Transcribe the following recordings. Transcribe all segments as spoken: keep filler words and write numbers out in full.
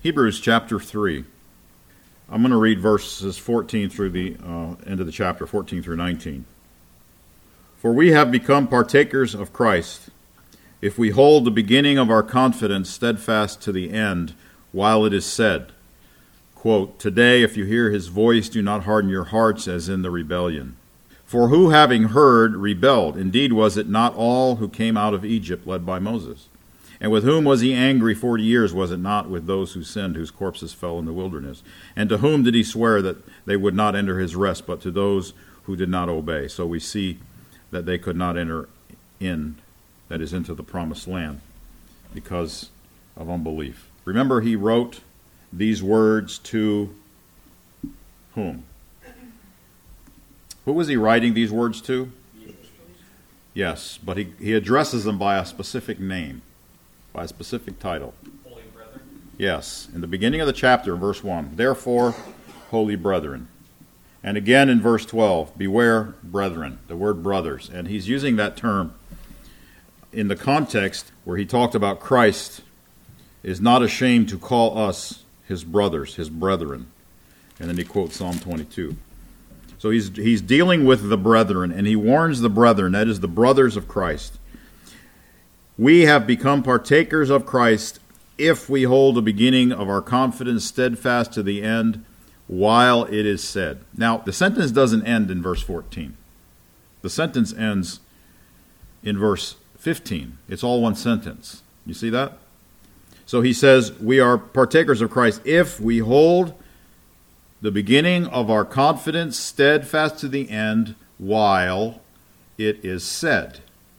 Hebrews chapter three. I'm going to read verses fourteen through the uh, end of the chapter, fourteen through nineteen. For we have become partakers of Christ, if we hold the beginning of our confidence steadfast to the end, while it is said, quote, Today, if you hear his voice, do not harden your hearts as in the rebellion. For who, having heard, rebelled? Indeed, was it not all who came out of Egypt led by Moses? And with whom was he angry forty years? Was it not with those who sinned, whose corpses fell in the wilderness? And to whom did he swear that they would not enter his rest, but to those who did not obey? So we see that they could not enter in, that is, into the promised land, because of unbelief. Remember, he wrote these words to whom? Who was he writing these words to? Yes, but he, he addresses them by a specific name, by a specific title. Holy brethren? Yes, in the beginning of the chapter, verse one, Therefore, holy brethren. And again in verse twelve, beware, brethren, the word brothers. And he's using that term in the context where he talked about Christ is not ashamed to call us his brothers, his brethren. And then he quotes Psalm twenty-two. So he's he's dealing with the brethren, and he warns the brethren, that is the brothers of Christ. We have become partakers of Christ if we hold the beginning of our confidence steadfast to the end, while it is said. Now, the sentence doesn't end in verse fourteen. The sentence ends in verse fifteen. It's all one sentence. You see that? So he says, we are partakers of Christ if we hold the beginning of our confidence steadfast to the end, while it is said.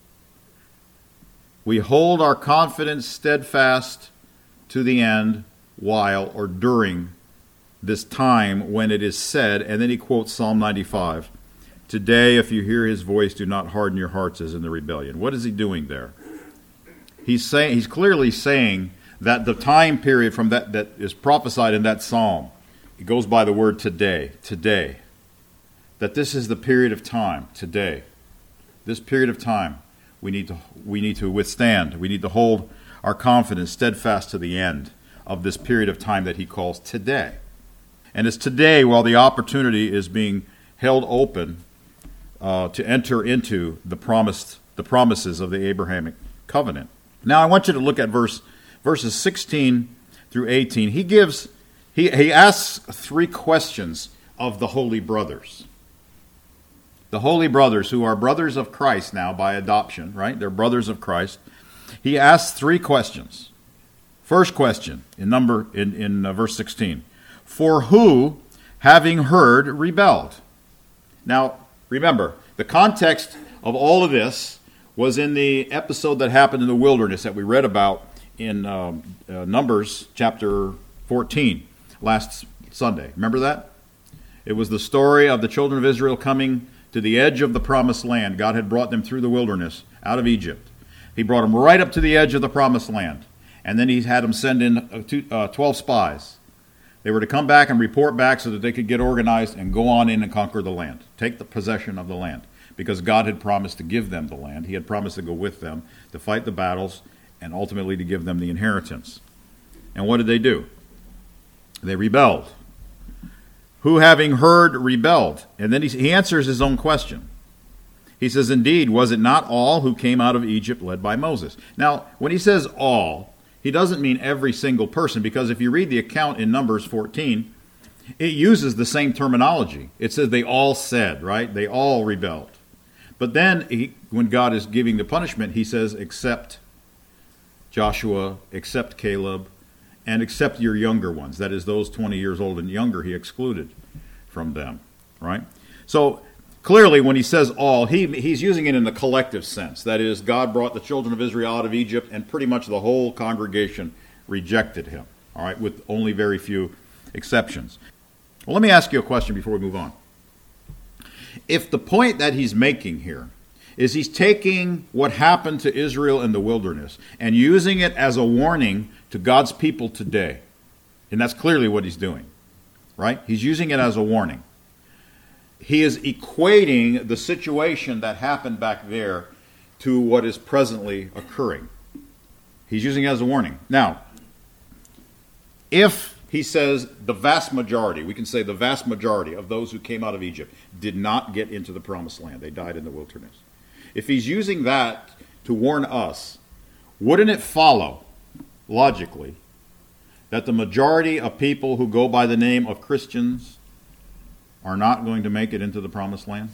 We hold our confidence steadfast to the end, while or during this time when it is said. And then he quotes Psalm ninety-five. Today, if you hear his voice, do not harden your hearts as in the rebellion. What is he doing there? He's saying, he's clearly saying that the time period from that, that is prophesied in that psalm, it goes by the word today, today. That this is the period of time, today. This period of time we need to we need to withstand. We need to hold our confidence steadfast to the end of this period of time that he calls today. And it's today while the opportunity is being held open uh, to enter into the promised the promises of the Abrahamic covenant. Now I want you to look at verse verses sixteen through eighteen. He gives He, he asks three questions of the holy brothers. The holy brothers, who are brothers of Christ now by adoption, right? They're brothers of Christ. He asks three questions. First question in number in, in uh, verse sixteen. For who, having heard, rebelled? Now, remember, the context of all of this was in the episode that happened in the wilderness that we read about in um, uh, Numbers chapter fourteen. Last Sunday. Remember that? It was the story of the children of Israel coming to the edge of the promised land. God had brought them through the wilderness, out of Egypt. He brought them right up to the edge of the promised land. And then he had them send in twelve spies. They were to come back and report back so that they could get organized and go on in and conquer the land. Take the possession of the land. Because God had promised to give them the land. He had promised to go with them, to fight the battles, and ultimately to give them the inheritance. And what did they do? They rebelled. Who, having heard, rebelled? And then he, he answers his own question. He says, Indeed, was it not all who came out of Egypt led by Moses? Now, when he says all, he doesn't mean every single person, because if you read the account in Numbers fourteen, it uses the same terminology. It says they all said, right? They all rebelled. But then, he, when God is giving the punishment, he says, except Joshua, except Caleb, and except your younger ones, that is those twenty years old and younger, he excluded from them, right? So clearly when he says all, he he's using it in the collective sense. That is, God brought the children of Israel out of Egypt, and pretty much the whole congregation rejected him, all right, with only very few exceptions. Well, let me ask you a question before we move on. If the point that he's making here is he's taking what happened to Israel in the wilderness and using it as a warning to God's people today. And that's clearly what he's doing, right? He's using it as a warning. He is equating the situation that happened back there to what is presently occurring. He's using it as a warning. Now, if he says the vast majority, we can say the vast majority of those who came out of Egypt did not get into the promised land. They died in the wilderness. If he's using that to warn us, wouldn't it follow, logically, that the majority of people who go by the name of Christians are not going to make it into the promised land?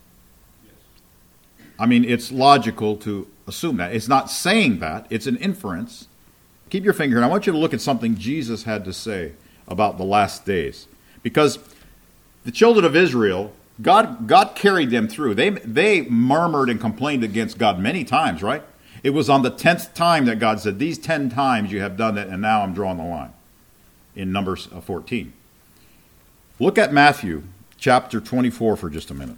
I mean, it's logical to assume that. It's not saying that. It's an inference. Keep your finger, and I want you to look at something Jesus had to say about the last days. Because the children of Israel, God, God carried them through. They, they murmured and complained against God many times, right? It was on the tenth time that God said, these ten times you have done it, and now I'm drawing the line. In Numbers fourteen. Look at Matthew chapter twenty-four for just a minute.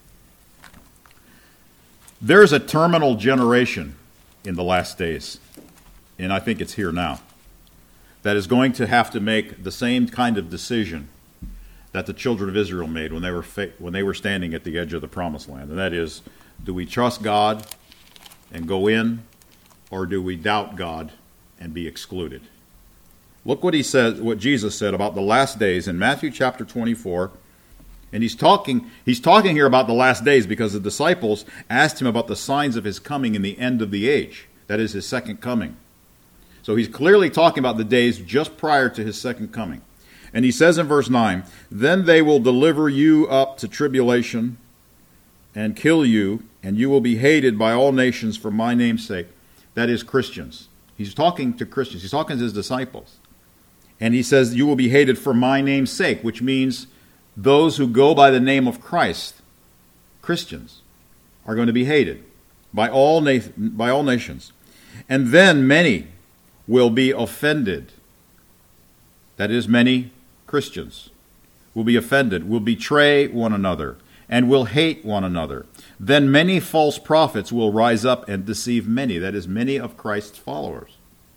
There's a terminal generation in the last days, and I think it's here now, that is going to have to make the same kind of decision that the children of Israel made when they were fa- when they were standing at the edge of the promised land. And that is, do we trust God and go in, or do we doubt God and be excluded? Look what he says, what Jesus said about the last days in Matthew chapter twenty-four. And he's talking, he's talking here about the last days because the disciples asked him about the signs of his coming in the end of the age. That is his second coming. So he's clearly talking about the days just prior to his second coming. And he says in verse nine, then they will deliver you up to tribulation and kill you, and you will be hated by all nations for my name's sake. That is Christians. He's talking to Christians. He's talking to his disciples. And he says, you will be hated for my name's sake, which means those who go by the name of Christ, Christians, are going to be hated by all, na- by all nations. And then many will be offended. That is, many Christians will be offended, will betray one another, and will hate one another. Then many false prophets will rise up and deceive many. That is, many of Christ's followers.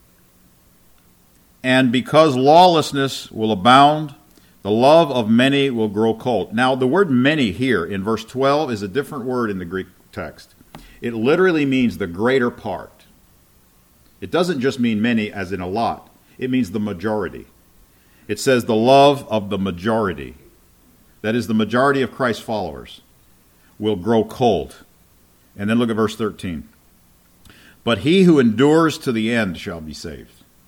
And because lawlessness will abound, the love of many will grow cold. Now, the word many here in verse twelve is a different word in the Greek text. It literally means the greater part. It doesn't just mean many as in a lot. It means the majority. It says the love of the majority, that is the majority of Christ's followers, will grow cold. And then look at verse thirteen. But he who endures to the end shall be saved.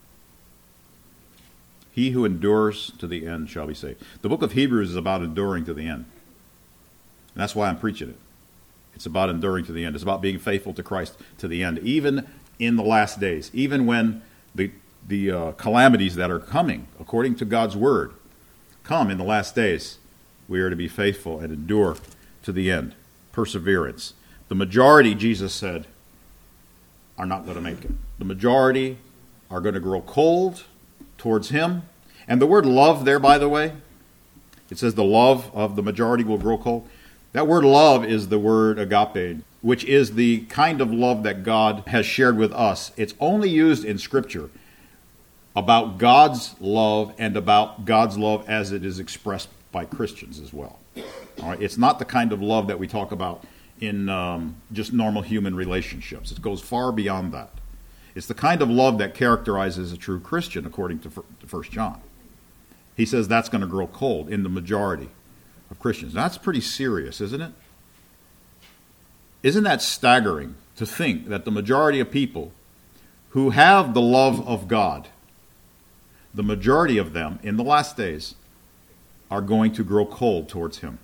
He who endures to the end shall be saved. The book of Hebrews is about enduring to the end. And that's why I'm preaching it. It's about enduring to the end. It's about being faithful to Christ to the end, even in the last days, even when the, the uh, calamities that are coming, according to God's word, come in the last days. We are to be faithful and endure to the end. Perseverance. The majority, Jesus said, are not going to make it. The majority are going to grow cold towards him. And the word love there, by the way, it says the love of the majority will grow cold. That word love is the word agape, which is the kind of love that God has shared with us. It's only used in Scripture about God's love and about God's love as it is expressed by Christians as well. All right? It's not the kind of love that we talk about in um, just normal human relationships. It goes far beyond that. It's the kind of love that characterizes a true Christian, according to First John. He says that's going to grow cold in the majority of Christians. That's pretty serious, isn't it? Isn't that staggering to think that the majority of people who have the love of God, the majority of them in the last days, are going to grow cold towards him?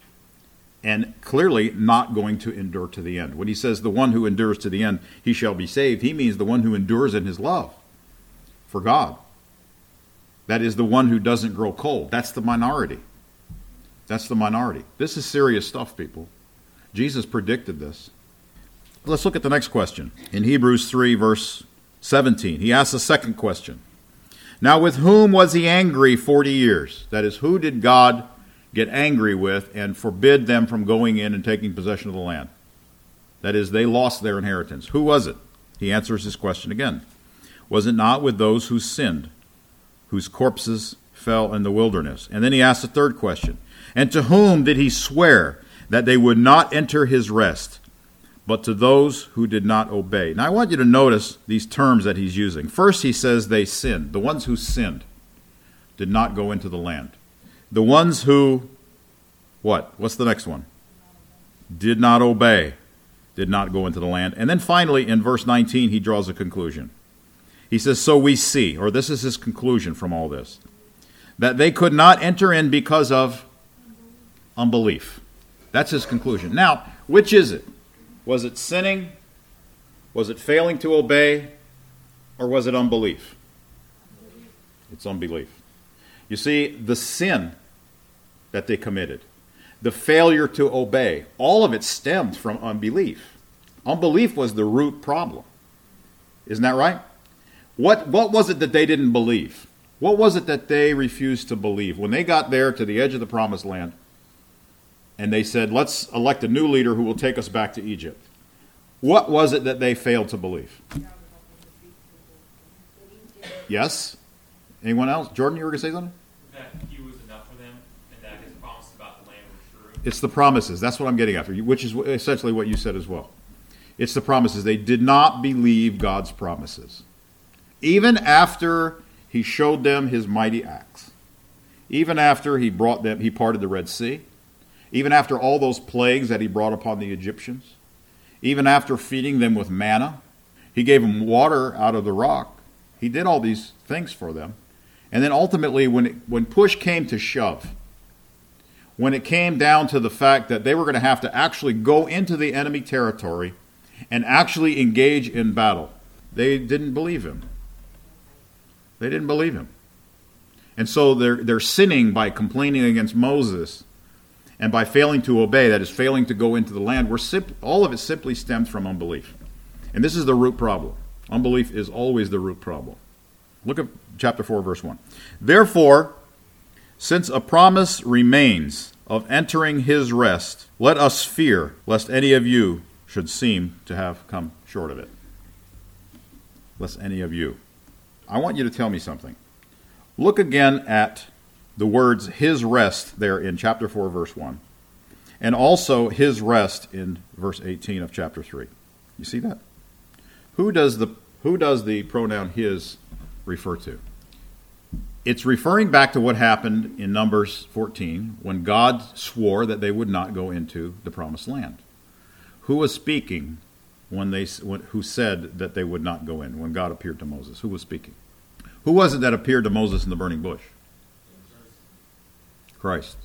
And clearly not going to endure to the end. When he says the one who endures to the end, he shall be saved, he means the one who endures in his love for God. That is the one who doesn't grow cold. That's the minority. That's the minority. This is serious stuff, people. Jesus predicted this. Let's look at the next question. In Hebrews three, verse seventeen, he asks a second question. Now with whom was he angry forty years? That is, who did God get angry with and forbid them from going in and taking possession of the land? That is, they lost their inheritance. Who was it? He answers his question again. Was it not with those who sinned, whose corpses fell in the wilderness? And then he asks a third question. And to whom did he swear that they would not enter his rest, but to those who did not obey? Now I want you to notice these terms that he's using. First he says they sinned, the ones who sinned. did not go into the land. The ones who, what? What's the next one? Did not obey, did not go into the land. And then finally, in verse nineteen, he draws a conclusion. He says, so we see, or this is his conclusion from all this, that they could not enter in because of unbelief. That's his conclusion. Now, which is it? Was it sinning? Was it failing to obey? Or was it unbelief? It's unbelief. You see, the sin that they committed, the failure to obey, all of it stemmed from unbelief. Unbelief was the root problem. Isn't that right? What, what was it that they didn't believe? What was it that they refused to believe? When they got there to the edge of the promised land, and they said, let's elect a new leader who will take us back to Egypt. What was it that they failed to believe? Yes? Anyone else? Jordan, you were going to say something? That he was enough for them, and that his promises about the land were true. It's the promises. That's what I'm getting after, which is essentially what you said as well. It's the promises. They did not believe God's promises. Even after he showed them his mighty acts. Even after he brought them, he parted the Red Sea. Even after all those plagues that he brought upon the Egyptians. Even after feeding them with manna. He gave them water out of the rock. He did all these things for them. And then ultimately, when it, when push came to shove, when it came down to the fact that they were going to have to actually go into the enemy territory and actually engage in battle, they didn't believe him. They didn't believe him. And so they're, they're sinning by complaining against Moses and by failing to obey, that is, failing to go into the land. We're simp- all of it simply stems from unbelief. And this is the root problem. Unbelief is always the root problem. Look at chapter four, verse one. Therefore, since a promise remains of entering his rest, let us fear lest any of you should seem to have come short of it. Lest any of you. I want you to tell me something. Look again at the words his rest there in chapter four, verse one. And also his rest in verse eighteen of chapter three. You see that? Who does the who does the pronoun his refer to? It's referring back to what happened in Numbers fourteen when God swore that they would not go into the promised land. Who was speaking when they when, who said that they would not go in when God appeared to Moses? Who was speaking? Who was it that appeared to Moses in the burning bush? Christ.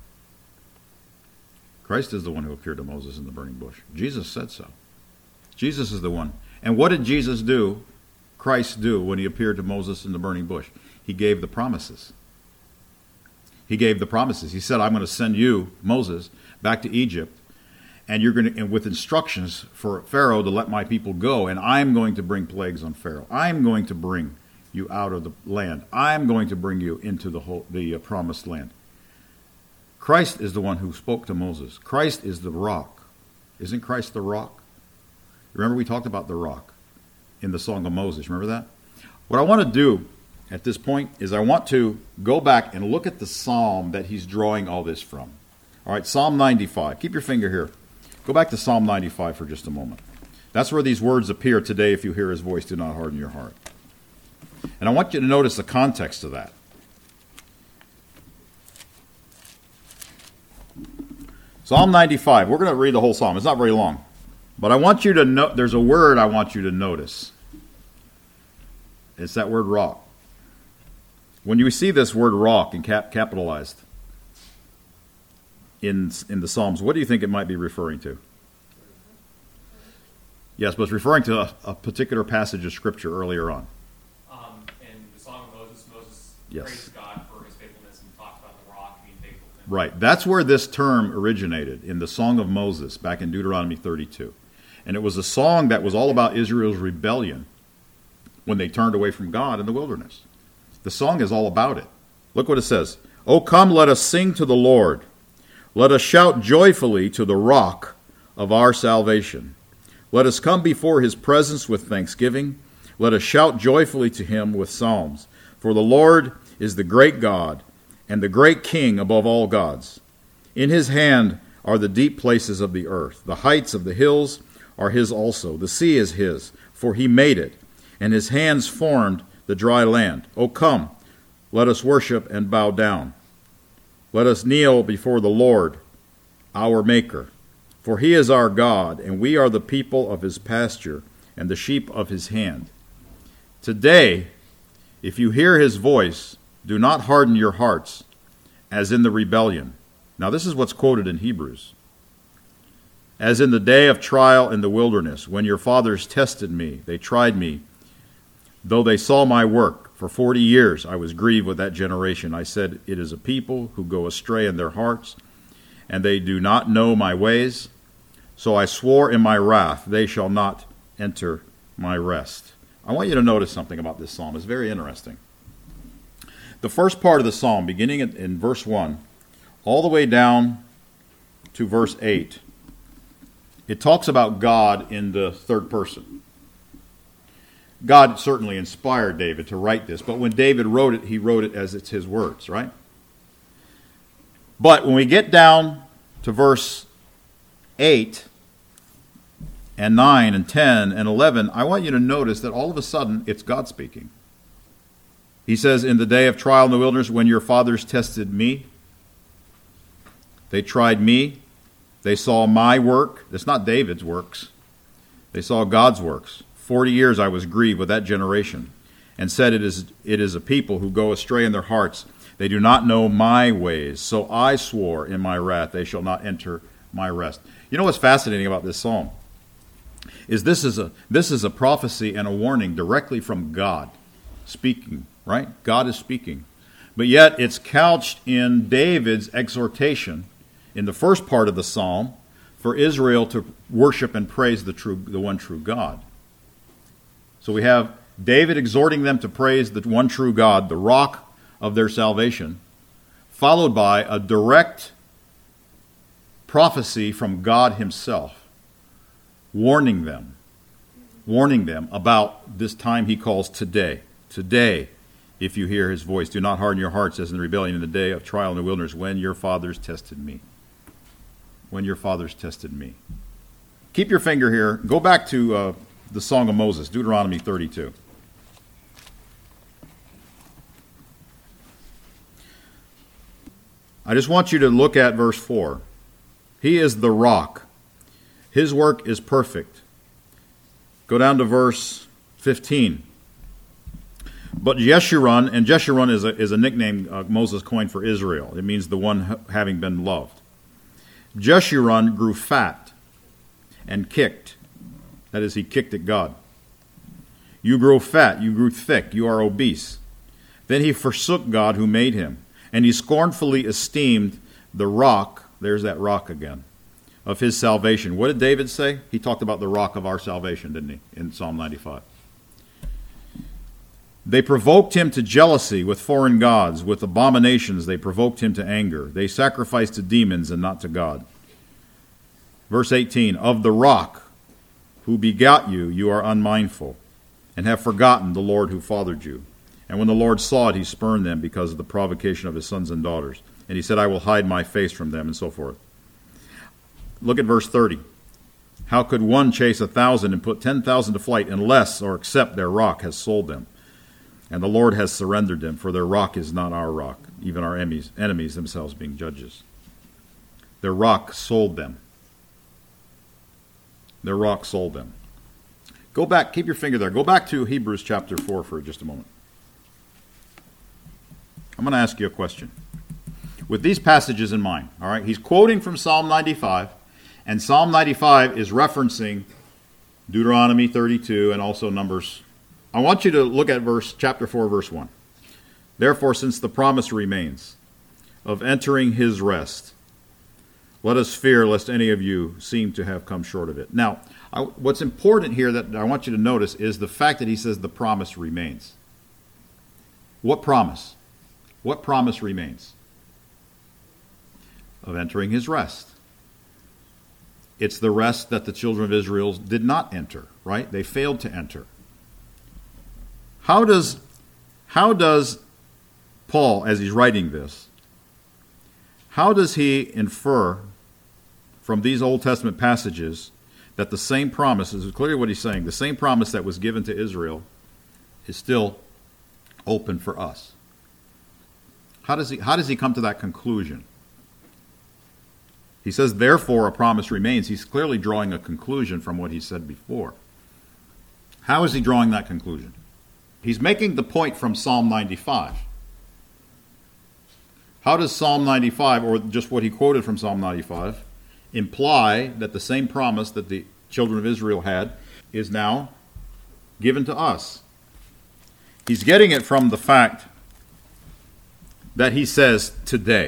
Christ is the one who appeared to Moses in the burning bush. Jesus said so. Jesus is the one. And what did Jesus do, Christ do, when he appeared to Moses in the burning bush? He gave the promises. He gave the promises. He said, I'm going to send you, Moses, back to Egypt, and you're going to, and with instructions for Pharaoh to let my people go, and I'm going to bring plagues on Pharaoh. I'm going to bring you out of the land. I'm going to bring you into the whole, the uh, promised land. Christ is the one who spoke to Moses. Christ is the rock. Isn't Christ the rock? Remember we talked about the rock in the Song of Moses. Remember that? What I want to do at this point is I want to go back and look at the psalm that he's drawing all this from. All right, Psalm ninety-five. Keep your finger here. Go back to Psalm ninety-five for just a moment. That's where these words appear today. If you hear his voice, do not harden your heart. And I want you to notice the context of that. Psalm ninety-five. We're going to read the whole psalm. It's not very long. But I want you to know, there's a word I want you to notice. It's that word rock. When you see this word rock and cap- capitalized in, in the Psalms, what do you think it might be referring to? Yes, but it's referring to a, a particular passage of Scripture earlier on. Um, in the Song of Moses, Moses Yes. praised God for his faithfulness and talked about the rock being faithful to him. Right. That's where this term originated, in the Song of Moses, back in Deuteronomy thirty-two. And it was a song that was all about Israel's rebellion when they turned away from God in the wilderness. The song is all about it. Look what it says. "O come, let us sing to the Lord. Let us shout joyfully to the rock of our salvation. Let us come before his presence with thanksgiving. Let us shout joyfully to him with psalms. For the Lord is the great God and the great King above all gods. In his hand are the deep places of the earth. The heights of the hills are his also. The sea is his, for he made it, and his hands formed the dry land. O come, Let us worship and bow down. Let us kneel before the Lord, our Maker. For he is our God, and we are the people of his pasture and the sheep of his hand. Today, if you hear his voice, do not harden your hearts, as in the rebellion. Now this is what's quoted in Hebrews. As in the day of trial in the wilderness, when your fathers tested me, they tried me. Though they saw my work, for forty years I was grieved with that generation. I said, it is a people who go astray in their hearts, and they do not know my ways. So I swore in my wrath, they shall not enter my rest. I want you to notice something about this psalm. It's very interesting. The first part of the psalm, beginning in, in verse one, all the way down to verse eight, it talks about God in the third person. God certainly inspired David to write this, but when David wrote it, he wrote it as it's his words, right? But when we get down to verse eight and nine and ten and eleven, I want you to notice that all of a sudden it's God speaking. He says, in the day of trial in the wilderness, when your fathers tested me, they tried me, they saw my work. That's not David's works. They saw God's works. Forty years I was grieved with that generation, and said, it is, it is a people who go astray in their hearts. They do not know my ways. So I swore in my wrath, they shall not enter my rest. You know what's fascinating about this psalm? Is this is a this is a prophecy and a warning directly from God speaking, right? God is speaking. But yet it's couched in David's exhortation in the first part of the psalm for Israel to worship and praise the true the one true God. So we have David exhorting them to praise the one true God, the rock of their salvation, followed by a direct prophecy from God himself, warning them, warning them about this time he calls today. Today, if you hear his voice, do not harden your hearts as in the rebellion in the day of trial in the wilderness, when your fathers tested me. When your fathers tested me. Keep your finger here. Go back to uh, the Song of Moses, Deuteronomy thirty-two. I just want you to look at verse four. He is the rock. His work is perfect. Go down to verse fifteen. But Jeshurun, and Jeshurun is a, is a nickname uh, Moses coined for Israel. It means the one ha- having been loved. Jeshurun grew fat and kicked. That is, he kicked at God. You grow fat, you grew thick, you are obese. Then he forsook God who made him, and he scornfully esteemed the rock, there's that rock again, of his salvation. What did David say? He talked about the rock of our salvation, didn't he, in Psalm ninety-five. They provoked him to jealousy with foreign gods. With abominations they provoked him to anger. They sacrificed to demons and not to God. Verse eighteen, of the rock who begot you, you are unmindful, and have forgotten the Lord who fathered you. And when the Lord saw it, he spurned them because of the provocation of his sons and daughters. And he said, I will hide my face from them, and so forth. Look at verse thirty. How could one chase a thousand and put ten thousand to flight unless or except their rock has sold them? And the Lord has surrendered them, for their rock is not our rock, even our enemies, enemies themselves being judges. Their rock sold them. Their rock sold them. Go back, keep your finger there. Go back to Hebrews chapter four for just a moment. I'm going to ask you a question. With these passages in mind, all right, he's quoting from Psalm ninety-five, and Psalm ninety-five is referencing Deuteronomy thirty-two and also Numbers. I want you to look at verse chapter four, verse one. Therefore, since the promise remains of entering his rest, let us fear lest any of you seem to have come short of it. Now, I, what's important here that I want you to notice is the fact that he says the promise remains. What promise? What promise remains? Of entering his rest. It's the rest that the children of Israel did not enter, right? They failed to enter. How does, how does Paul, as he's writing this, how does he infer from these Old Testament passages that the same promise, this is clearly what he's saying, the same promise that was given to Israel is still open for us? How does he, how does he come to that conclusion? He says, therefore, a promise remains. He's clearly drawing a conclusion from what he said before. How is he drawing that conclusion? He's making the point from Psalm ninety-five. How does Psalm ninety-five, or just what he quoted from Psalm ninety-five, imply that the same promise that the children of Israel had is now given to us? He's getting it from the fact that he says today.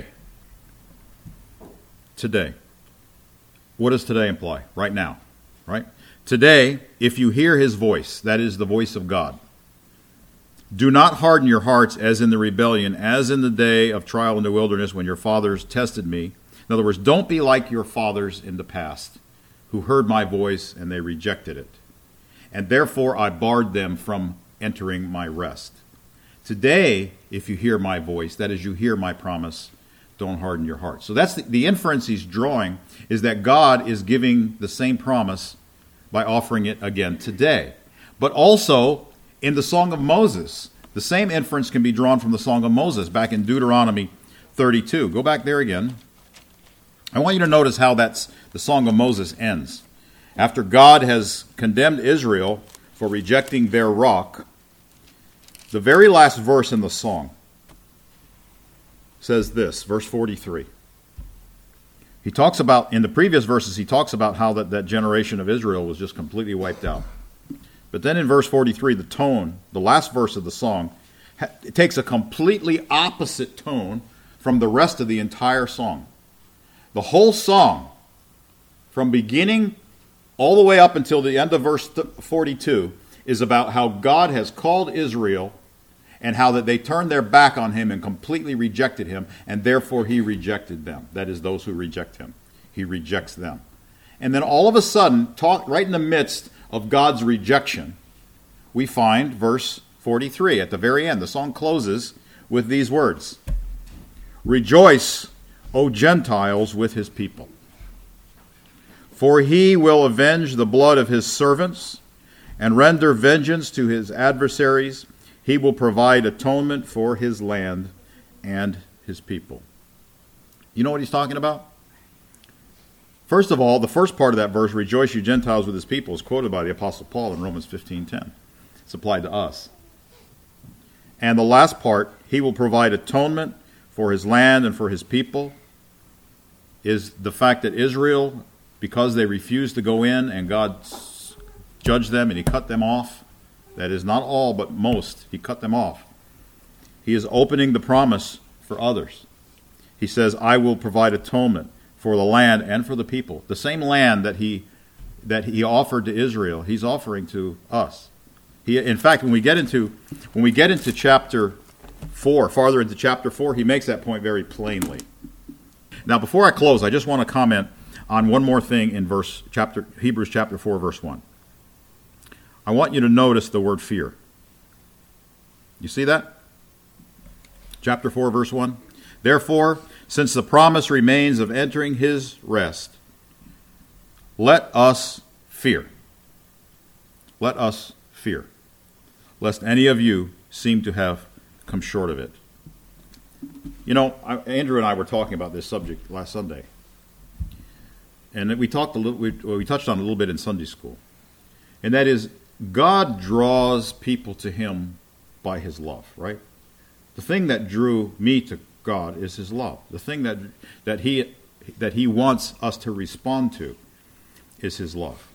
Today. What does today imply? Right now, right? Today, if you hear his voice, that is the voice of God, do not harden your hearts as in the rebellion, as in the day of trial in the wilderness when your fathers tested me. In other words, don't be like your fathers in the past who heard my voice and they rejected it. And therefore I barred them from entering my rest. Today, if you hear my voice, that is, you hear my promise, don't harden your heart. So that's the, the inference he's drawing, is that God is giving the same promise by offering it again today. But also, in the Song of Moses, the same inference can be drawn from the Song of Moses back in Deuteronomy thirty-two. Go back there again. I want you to notice how that's the Song of Moses ends. After God has condemned Israel for rejecting their rock, the very last verse in the song says this, verse forty-three. He talks about, in the previous verses, he talks about how that, that generation of Israel was just completely wiped out. But then in verse forty-three, the tone, the last verse of the song, it takes a completely opposite tone from the rest of the entire song. The whole song, from beginning all the way up until the end of verse forty-two, is about how God has called Israel and how that they turned their back on him and completely rejected him, and therefore he rejected them. That is, those who reject him. He rejects them. And then all of a sudden, talk, right in the midst of God's rejection, we find verse forty-three at the very end. The song closes with these words: Rejoice, O Gentiles, with his people. For he will avenge the blood of his servants and render vengeance to his adversaries. He will provide atonement for his land and his people. You know what he's talking about? First of all, the first part of that verse, rejoice you Gentiles with his people, is quoted by the Apostle Paul in Romans fifteen ten. It's applied to us. And the last part, he will provide atonement for his land and for his people, is the fact that Israel, because they refused to go in and God judged them and he cut them off, that is not all but most, he cut them off. He is opening the promise for others. He says, I will provide atonement for the land and for the people. The same land that he that he offered to Israel, he's offering to us. He, in fact, when we get into when we get into chapter four, farther into chapter four, he makes that point very plainly. Now, before I close, I just want to comment on one more thing in verse chapter Hebrews chapter four, verse one. I want you to notice the word fear. You see that? Chapter four, verse one. Therefore, since the promise remains of entering his rest, let us fear. Let us fear, lest any of you seem to have come short of it. You know, I, Andrew and I were talking about this subject last Sunday, and we talked a little. We, we touched on it a little bit in Sunday school, and that is, God draws people to him by his love, right? The thing that drew me to God is his love. The thing that that he that he wants us to respond to is his love.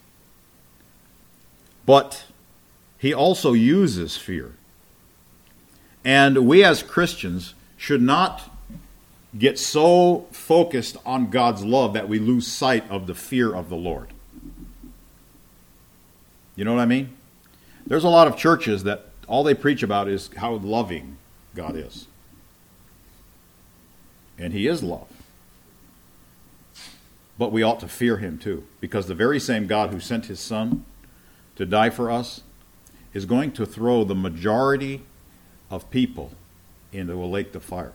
But he also uses fear. And we as Christians should not get so focused on God's love that we lose sight of the fear of the Lord. You know what I mean? There's a lot of churches that all they preach about is how loving God is. And he is love. But we ought to fear him too, because the very same God who sent his Son to die for us is going to throw the majority of people into a lake of fire.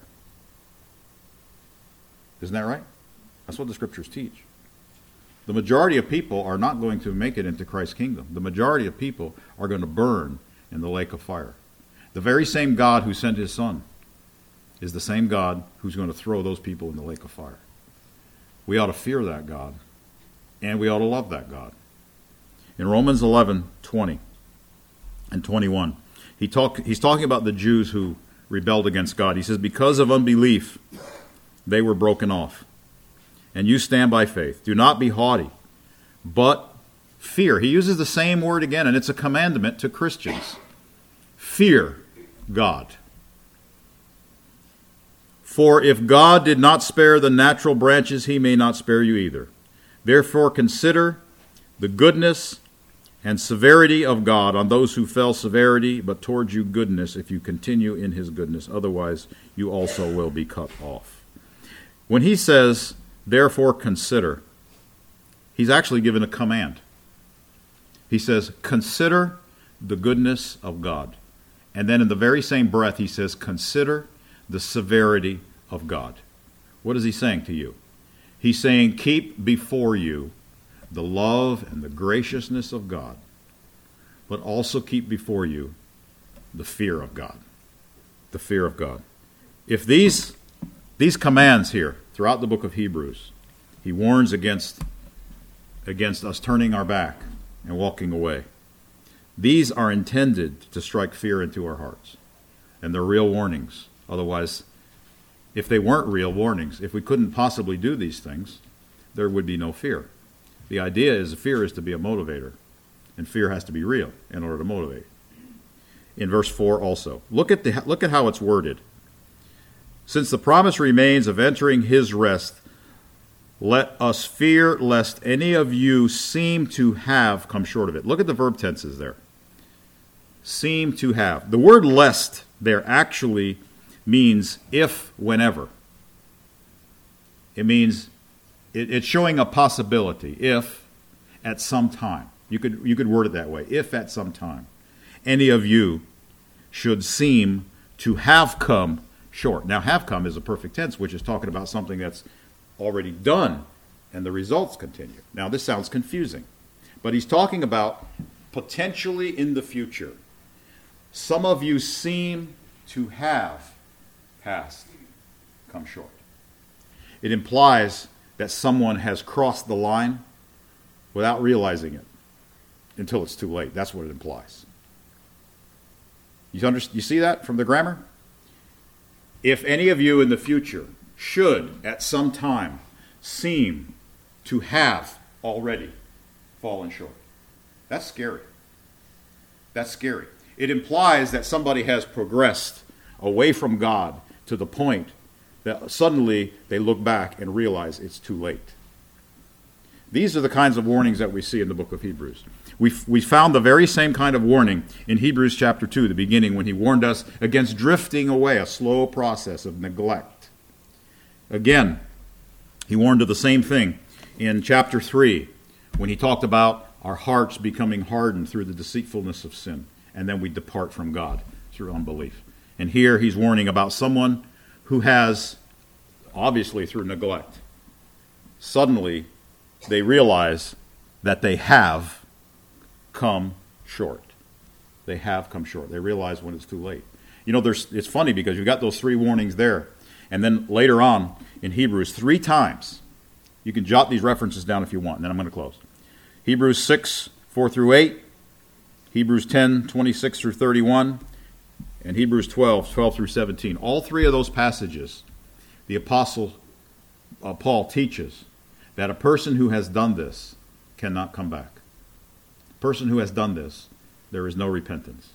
Isn't that right? That's what the scriptures teach. The majority of people are not going to make it into Christ's kingdom. The majority of people are going to burn in the lake of fire. The very same God who sent his Son is the same God who's going to throw those people in the lake of fire. We ought to fear that God, and we ought to love that God. In Romans eleven twenty and twenty-one, he talk, he's talking about the Jews who rebelled against God. He says, because of unbelief, they were broken off. And you stand by faith. Do not be haughty, but fear. He uses the same word again, and it's a commandment to Christians. Fear God. For if God did not spare the natural branches, he may not spare you either. Therefore consider the goodness and severity of God on those who fell severity, but towards you goodness if you continue in his goodness. Otherwise, you also will be cut off. When he says, therefore consider, he's actually given a command. He says, consider the goodness of God. And then in the very same breath, he says, consider the severity of God. What is he saying to you? He's saying, keep before you the love and the graciousness of God, but also keep before you the fear of God. The fear of God. If these, these commands here, throughout the book of Hebrews, he warns against, against us turning our back and walking away. These are intended to strike fear into our hearts. And they're real warnings. Otherwise, if they weren't real warnings, if we couldn't possibly do these things, there would be no fear. The idea is fear is to be a motivator, and fear has to be real in order to motivate. In verse four also, look at the look at how it's worded. Since the promise remains of entering his rest, let us fear lest any of you seem to have come short of it. Look at the verb tenses there. Seem to have. The word lest there actually means if, whenever. It means it, it's showing a possibility. If, at some time. You could you could word it that way. If at some time any of you should seem to have come short. Now, have come is a perfect tense, which is talking about something that's already done, and the results continue. Now, this sounds confusing, but he's talking about potentially in the future. Some of you seem to have passed, come short. It implies that someone has crossed the line without realizing it until it's too late. That's what it implies. You, under, you see that from the grammar? If any of you in the future should, at some time, seem to have already fallen short. That's scary. That's scary. It implies that somebody has progressed away from God to the point that suddenly they look back and realize it's too late. These are the kinds of warnings that we see in the book of Hebrews. We we found the very same kind of warning in Hebrews chapter two, the beginning, when he warned us against drifting away, a slow process of neglect. Again, he warned of the same thing in chapter three, when he talked about our hearts becoming hardened through the deceitfulness of sin, and then we depart from God through unbelief. And here he's warning about someone who has, obviously through neglect, suddenly they realize that they have come short. They have come short. They realize when it's too late. You know, there's, it's funny because you've got those three warnings there. And then later on in Hebrews, three times, you can jot these references down if you want, and then I'm going to close. Hebrews six, four through eight, Hebrews ten, twenty-six through thirty-one, and Hebrews twelve, twelve through seventeen. All three of those passages, the Apostle uh, Paul teaches that a person who has done this cannot come back. A person who has done this, there is no repentance.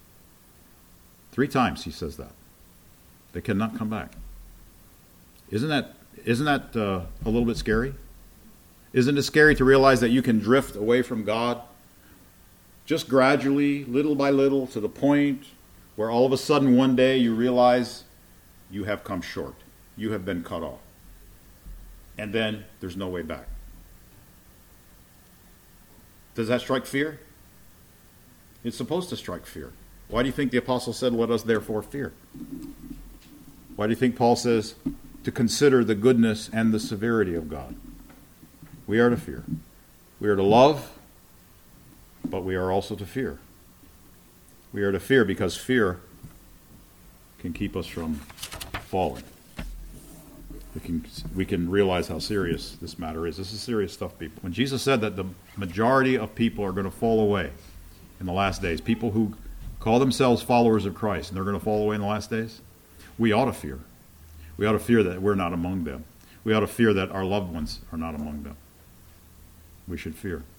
Three times he says that. They cannot come back. Isn't that, isn't that uh, a little bit scary? Isn't it scary to realize that you can drift away from God just gradually, little by little, to the point where all of a sudden one day you realize you have come short. You have been cut off. And then there's no way back. Does that strike fear? It's supposed to strike fear. Why do you think the apostle said, let us therefore fear? Why do you think Paul says to consider the goodness and the severity of God? We are to fear. We are to love, but we are also to fear. We are to fear because fear can keep us from falling. We can, we can realize how serious this matter is. This is serious stuff, people. When Jesus said that the majority of people are going to fall away in the last days, people who call themselves followers of Christ, and they're going to fall away in the last days, we ought to fear. We ought to fear that we're not among them. We ought to fear that our loved ones are not among them. We should fear.